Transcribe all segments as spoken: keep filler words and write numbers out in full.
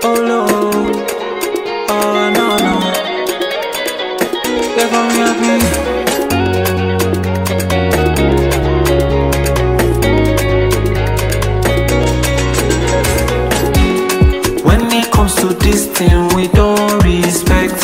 Oh no, oh no no. They call me happy. When it comes to this thing, we don't respect.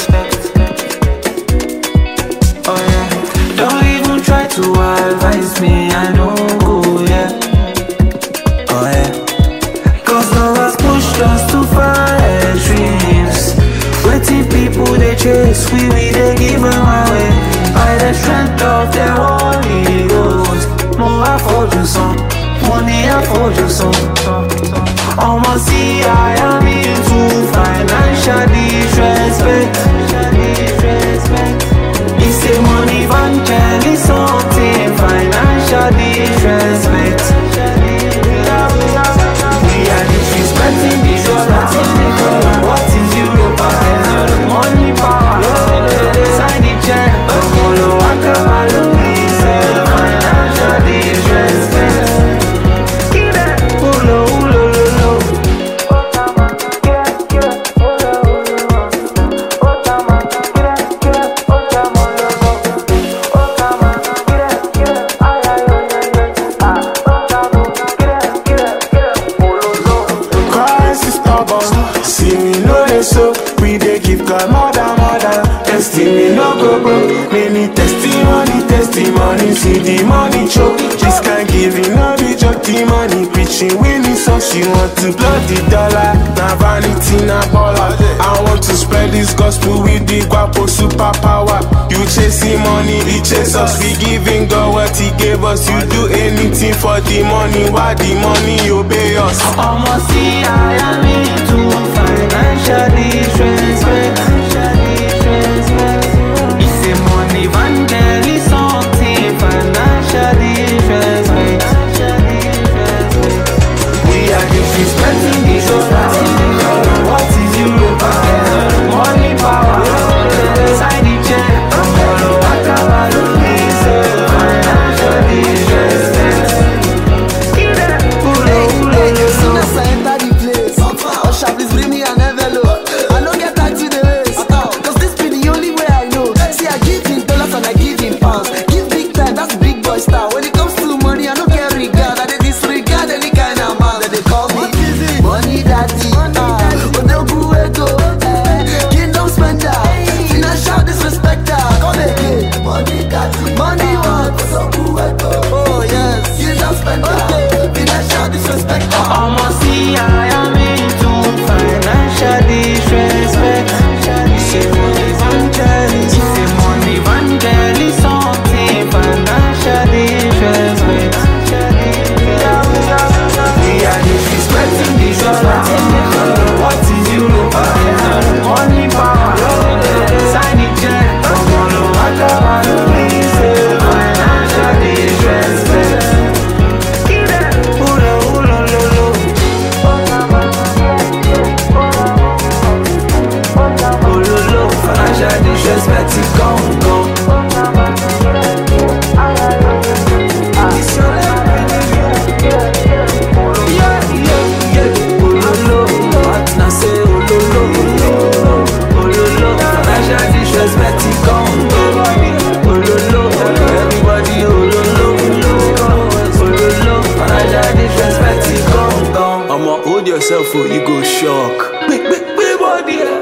Oh yeah, don't even try to advise me. I don't go yeah. Oh yeah, cause no one's pushed us to far dreams. Waiting people they chase, we we they give them away by the strength of their Holy Ghost. More I for you some, money I for you some. Almost see I am into financial disrespect. It's a money evangelist, something financial disrespect. We are disrespecting the show. What is Europe? Money power. Sign the check. Follow Akamalu. It's a financial disrespect. Ulo, ulo, ulo. See me no dey so, we dey give God more than more than. Testimony no go broke, many testimony, testimony. See the money choke, this kind giving no be joke. The money preaching winning, so she want to blow the dollar. Na vanity, na baller. I want to spread this gospel with the guapo superpower. You chasing money, he chase us. We giving God what he gave us. You do anything for the money, why the money obey us? Almost see I am into financial disrespect. It's a money evangelist, something financial disrespect. We are disrespecting the society. What is Europe? Money power. Sign the check. Follow Akamalu. It's a financial disrespect. Ulo, ulo, ulo. As I enter the place, Usher, please bring me an envelope. I don't get time to the waste, cause this be the only way I know. See, I give in dollars and I give in pounds. Give big time, that's big boy style. When it comes to money, I don't care regard. I dey disregard any kind of man that they call me money daddy. But they'll go ego, kingdom spender, financial disrespecter. Come again, money daddy, money what? Oh yes, kingdom spender, financial disrespecter. Almost see I am into financial disrespect. It's a money evangelist. It's a money evangelist, something financial disrespect. We are disrespecting the society. What is Europe? Money power. Sign the check. Follow Akamalu. It's a financial disrespect. Ulo, ulo, ulo. Ololo, financial disrespect, it gone, gone. It's your life, yeah, yeah, yeah. Ololo, what na say, ololo, ololo, ololo, financial disrespect, it gone, gone. Ololo, everybody, ololo, ololo, financial disrespect, it gone, gone. I'ma hold yourself, or you go shock. Big, big, big body.